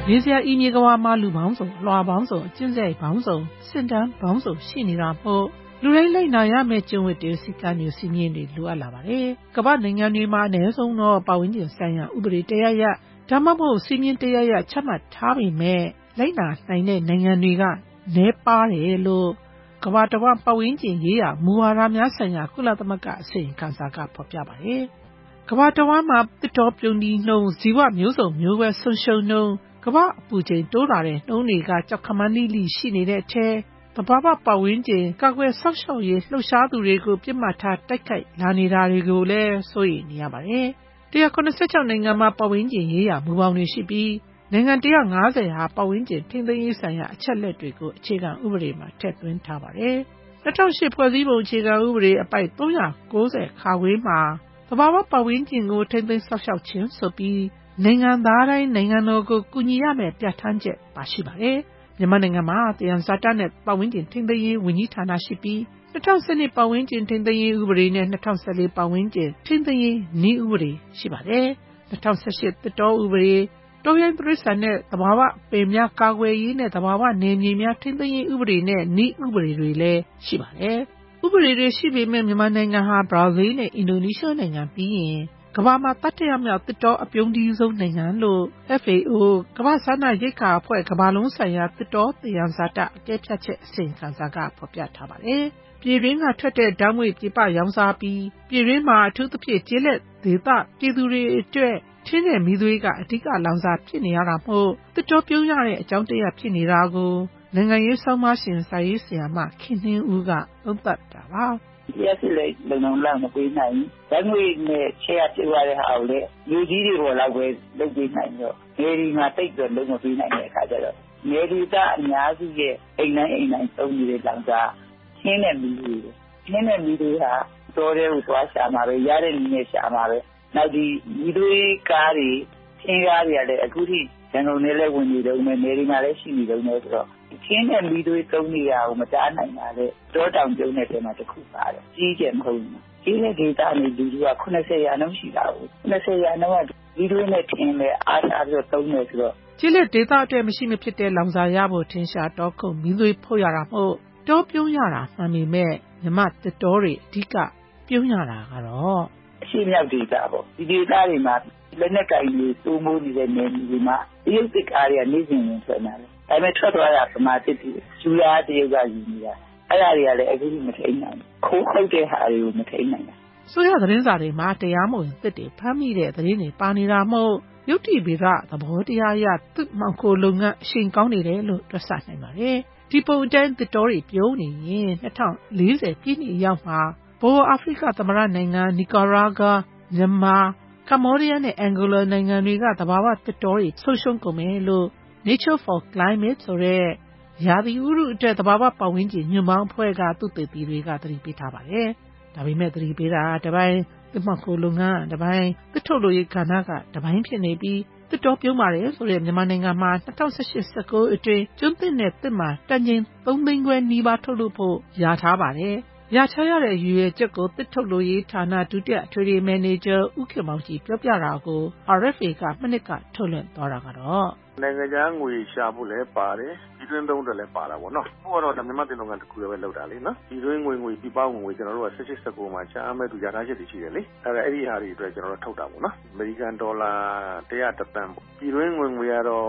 ရေစရာဤမြေကမ္ဘာမှာလူပေါင်းစုံလွှာပေါင်းစုံကျင့်စဉ်ပေါင်းစုံစစ်တမ်းပေါင်းစုံရှိနေတာမို့လူတိုင်းလိုက်နာရမယ့်ကျင့်ဝတ်တွေစည်းကမ်းတွေစီမင်းတွေလိုအပ်လာပါတယ်။ကမ္ဘာနိုင်ငံတွေမှာအနည်းဆုံးတော့ပတ်ဝန်းကျင်ဆိုင်ရာဥပဒေတရားရဒါမှမဟုတ်စီမင်းတရားရချမှတ်ထားပေမဲ့လိုက်နာနိုင်တဲ့နိုင်ငံတွေကနည်းပါးတယ်လို့ကမ္ဘာတစ်ဝန်းပတ်ဝန်းကျင်ရေးရာမူဝါဒများဆိုင်ရာကုလသမဂ္ဂအစီရင်ခံစာကဖော်ပြပါတယ်။ကမ္ဘာတစ်ဝန်းမှာသစ်တောပြုန်းတီးနှုန်းဇီဝမျိုးစုံမျိုးကွဲဆုံးရှုံးနှုန်းကမ္ဘာအပူချိန်တိုးလာတဲ့နှုန်းတွေကကြောက်ခမန်းလိလိရှိနေတဲ့အထက်သဘာဝပတ်ဝန်းကျင်ကာကွယ်ဆောက်ရှောက်ရေးလှုပ်ရှားသူတွေကိုပြစ်မှတ်ထားတိုက်ခိုက်လာနေတာတွေကိုလည်းစိုးရိမ်နေရပါတယ်။186နိုင်ငံမှာပတ်ဝန်းကျင်ရေးရာမူပေါင်းတွေရှိပြီးနိုင်ငံ150ဟာပတ်ဝန်းကျင်ထိန်းသိမ်းရေးဆိုင်ရာအချက်လက်တွေကိုအခြေခံဥပဒေမှာထည့်သွင်းထားပါတယ်။2008ဖွဲ့စည်းပုံအခြေခံဥပဒေအပိုဒ်390ခါခွေမှာသဘာဝပတ်ဝန်းကျင်ကိုထိန်းသိမ်းဆောက်ရှောက်ခြင်းဆိုပြီးနိုင်ငံသားတိုင်းနိုင်ငံတော်ကိုကူညီရမယ့်ပြဋ္ဌာန်းချက်ပါရှိပါတယ်။မြန်မာနိုင်ငံမှာသယံဇာတနဲ့ပတ်ဝန်းကျင်ထိန်းသိမ်းရေးဝန်ကြီးဌာနရှိပြီး2012ပတ်ဝန်းကျင်ထိန်းသိမ်းရေးဥပဒေနဲ့2014ပတ်ဝန်းကျင်ထိန်းသိမ်းရေးနည်းဥပဒေရှိပါတယ်။2018သစ်တောဥပဒေတောရိုင်းတိရစ္ဆာန်နဲ့သဘာဝပင်များကာကွယ်ရေးနဲ့သဘာဝနယ်မြေများထိန်းသိမ်းရေးဥပဒေနဲ့နည်းဥပဒေတွေလည်းရှိပါတယ်။ဥပဒေတွေရှိပေမဲ့မြန်မာနိုင်ငံဟာဘရာဇီးနဲ့အင်ဒိုနီးရှားနိုင်ငံပြီးရင်ကမ္ဘာမှာတတိယမြောက်သစ်တောအပြုန်းတီးဆုံးနိုင်ငံလို့ FAO ကမ္ဘာ့စားနပ်ရိက္ခာအဖွဲ့ကမ္ဘာလုံးဆိုင်ရာသစ်တောသယံဇာတအကဲဖြတ်ချက်အစီရင်ခံစာကဖော်ပြထားပါတယ်။ပြည်တွင်းကထွက်တဲ့ဓာတ်ငွေ့ပြပရောင်စားပြီးပြည်တွင်းမှာအထူးသဖြင့်ကျေးလက်ဒေသပြည်သူတွေအတွက်ထင်းတဲ့မီးသွေးကအဓိကလောင်စာဖြစ်နေရတာမို့သစ်တောပြုန်းရတဲ့အကြောင်းတရားဖြစ်နေတာကိုနိုင်ငံရေးဆောင်းပါးရှင်စာရေးဆရာမခင်နှင်းဦးကသုံးသပ်တာပါ။ရက်စစ်လိုက်လုံလောက်မပေးနိုင်ဓာတ်ငွေနဲ့ချဲ့ပြသွားတဲ့ဟာကိုလည်းလူကြီးတွေပေါ်လောက်ပဲလုပ်ပေးနိုင်တော့နေဒီမှာတိတ်တော့လုံးမပေးနိုင်တဲ့အခါကျတော့နေဒီကအများစုရဲ့အိမ်တိုင်းသုံးနေတဲ့လောင်စာရှင်းတဲ့မီးတွေရှင်းတဲ့မီးတွေဟာတော်တဲ့ကိုသွားရှာမှာပဲရတဲ့နည်းနဲ့ရှာမှာပဲနောက်ဒီမီးတွေကားတွေရှင်းကားတွေကလည်းအခုထိရန်ကုန်နဲ့လည်းဝင်နေတော့မယ်နေဒီမှာလည်းရှိနေတော့မယ်ဆိုတော့ခင်းတဲ့မီးသွေးသုံးနေရအောင်မတားနိုင်ပါလေတောတောင်ကျုံတဲ့တဲမှာတစ်ခုပါတယ်ကြီးကျယ်မဟုတ်ဘူးကြီးတဲ့ဒေသနဲ့လူတွေက80ရာနှုန်းရှိတာဘူး80ရာနှုန်းကမီးသွေးနဲ့ထင်းလဲအားထားပြီးသုံးနေဆိုတော့ကြီးလက်ဒေသအတွက်မရှိမဖြစ်တဲ့လောင်စာရဖို့ထင်ရှားတောခုမီးသွေးဖို့ရတာမို့တောပြုံးရတာမှန်ပေမဲ့မြမသစ်တောတွေအဓိကပြုံးရတာကတော့အရှိမြောက်ဒေသပေါ့ဒီဒေသတွေမှာလက်နက်ကင်တွေတိုးမိုးနေတဲ့နေပြည်တော်မှာတရုတ်စစ်ကားတွေကနေစဉ်ဝင်ထွက်လာတယ်ဒါပေမဲ့ထွက်သွားတာပမာတစ်တွေကျူလာတရုတ်ကယူနေတာအဲ့ဒါတွေကလည်းအခုမထိန်နိုင်ခိုးခုတ်တဲ့ဟာတွေကိုမထိန်နိုင်တာဆိုရသတင်းစာတွေမှာတရားမဝင်သစ်တွေဖမ်းမိတဲ့သတင်းတွေပါနေတာမို့ရုပ်တိဗေဒသဘောတရားအရသစ်မှောင်ခိုလုပ်ငန်းအရှိန်ကောင်းနေတယ်လို့တွက်ဆနိုင်ပါတယ်ဒီပုံအတိုင်းသစ်တောတွေပြုံးနေရင်2040ပြည့်နှစ်ရောက်မှာဗဟိုအာဖရိကသမ္မတနိုင်ငံနီကာရာဂါမြန်မာကမ္ဘောဒီးယားနဲ့အန်ဂိုလာနိုင်ငံတွေကသဘာဝသစ်တောတွေဆုံးရှုံးကုန်မယ်လို့ Nature for Climate ဆိုတဲ့ရာသီဥတုအတွက်သဘာဝပတ်ဝန်းကျင်ညွှန်ပေါင်းအဖွဲ့ကသုတေသီတွေကသတိပေးထားပါတယ်။ဒါပေမဲ့သတိပေးတာတပိုင်းသစ်မှောင်ခိုလုပ်ငန်းတပိုင်းသစ်ထုတ်လုပ်ရေးကဏ္ဍကတပိုင်းဖြစ်နေပြီးသစ်တောပြုံးပါတယ်ဆိုတဲ့မြန်မာနိုင်ငံမှာ2018-19အတွင်းကျွန်းသစ်နဲ့သစ်မှာတန်ချိန်3သိန်းခွဲနီးပါးထုတ်လုပ်ဖို့ရထားပါတယ်။ရထားရတဲ့ရည်ရွယ်ချက်ကိုသစ်ထုတ်လုပ်ရေးဌာနဒုတိယအထွေထွေမန်နေဂျာဦးခင်မောင်ကြီးပြောပြတာကို RFA ကမနစ်ကထုတ်လွှင့်သွားတာကတော့နိုင်ငံခြားငွေရှာဖို့လည်းပါတယ်ပြည်တွင်းသုံးတယ်လည်းပါတာပေါ့နော်ဟိုကတော့မြန်မာတင်လုပ်ငန်းတစ်ခုပဲလုပ်တာလေနော်ပြည်တွင်းငွေပြည်ပငွေကျွန်တော်တို့က18-19မှာချမ်းမဲ့သူရထားချက်တွေရှိတယ်လေအဲ့ဒီဟာတွေအတွက်ကျွန်တော်တို့ထုတ်တာပေါ့နော်အမေရိကန်ဒေါ်လာ100တန်ပေါ့ပြည်တွင်းငွေကတော့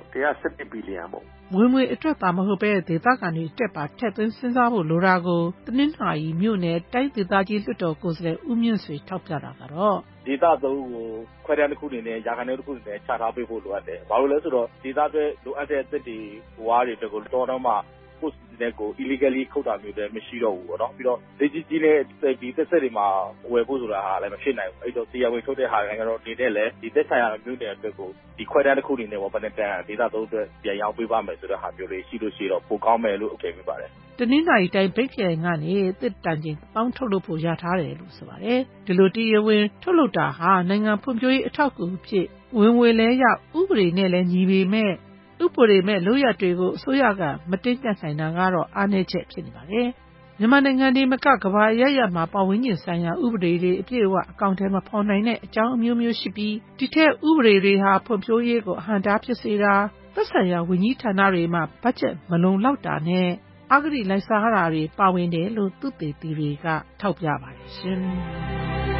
117ဘီလီယံပေါ့ငွေအတွက်သာမဟုတ်ပဲဒေသခံတွေတက်ပါထက်သွင်းစဉ်းစားဖို့လိုတာကိုတနင်္သာရီမြို့နယ်တိုင်းဒေသကြီးလွှတ်တော်ကိုယ်စားလှယ်ဦးမြင့်ဆွေထောက်ပြတာကတော့ဒေသသုံးကိုခွဲတန်းတစ်ခုအနေနဲ့ရာခိုင်နှုန်းတစ်ခုအနေနဲ့ချထားပေးဖို့လိုအပ်တယ်။ဘာလို့လဲဆိုတော့ဒေသအတွက်လိုအပ်တဲ့အသစ်တွေဝါးတွေအတွက်ကိုတော်တော်မှကိုယ်စီတဲ့ကို illegally ခုတ်တာမျိုးလည်းမရှိတော့ဘူးပေါ့နော်ပြီးတော့ဒေသကြီးနဲ့ဒီသက်သက်တွေမှာဝယ်ဖို့ဆိုတာဟာလည်းမဖြစ်နိုင်ဘူးအဲ့တော့တရားဝင်ထုတ်တဲ့ဟာတွေကတော့နေတဲ့လည်းဒီသက်ဆိုင်ရာမျိုးတွေအတွက်ကိုဒီခွဲတန်းတစ်ခုအနေနဲ့ပေါ့ဗနဲ့တန်ဒေသသုံးအတွက်ပြန်ရောက်ပေးပါမယ်ဆိုတဲ့ဟာမျိုးလေးရှိလို့ရှိတော့ပိုကောင်းမယ်လို့အကြံပေးပါတယ်တနင်္သာရီတိုင်းဗိတ်ခရိုင်ကနေတစ်တန်ချင်းပေါင်းထုတ်လုပ်ဖို့ရထားတယ်လို့ဆိုပါတယ်ဒီလိုတရားဝင်ထုတ်လုပ်တာဟာနိုင်ငံဖွံ့ဖြိုးရေးအထောက်အကူဖြစ်ဝင်ငွေလဲရဥပဒေနဲ့လည်းညီပေမဲ့ဥပဒေမဲ့လုပ်ရတွေကိုအစိုးရကမတင်ပြနိုင်တာကတော့အားနည်းချက်ဖြစ်နေပါတယ်မြန်မာနိုင်ငံဒီမကကဘာရရမှာပတ်ဝန်းကျင်ဆိုင်ရာဥပဒေတွေအပြည့်အဝအကောင့်ထဲမှာဖော်နိုင်တဲ့အကြောင်းအမျိုးမျိုးရှိပြီးဒီထက်ဥပဒေတွေဟာဖွံ့ဖြိုးရေးကိုအဟန့်တားဖြစ်စေတာသက်ဆိုင်ရာဝန်ကြီးဌာနတွေမှာဘတ်ဂျက်မလုံလောက်တာနဲ့အဂတိလိုက်စားတာတွေပါဝင်တယ်လို့သုတေသီတွေကထောက်ပြပါတယ်ရှင်။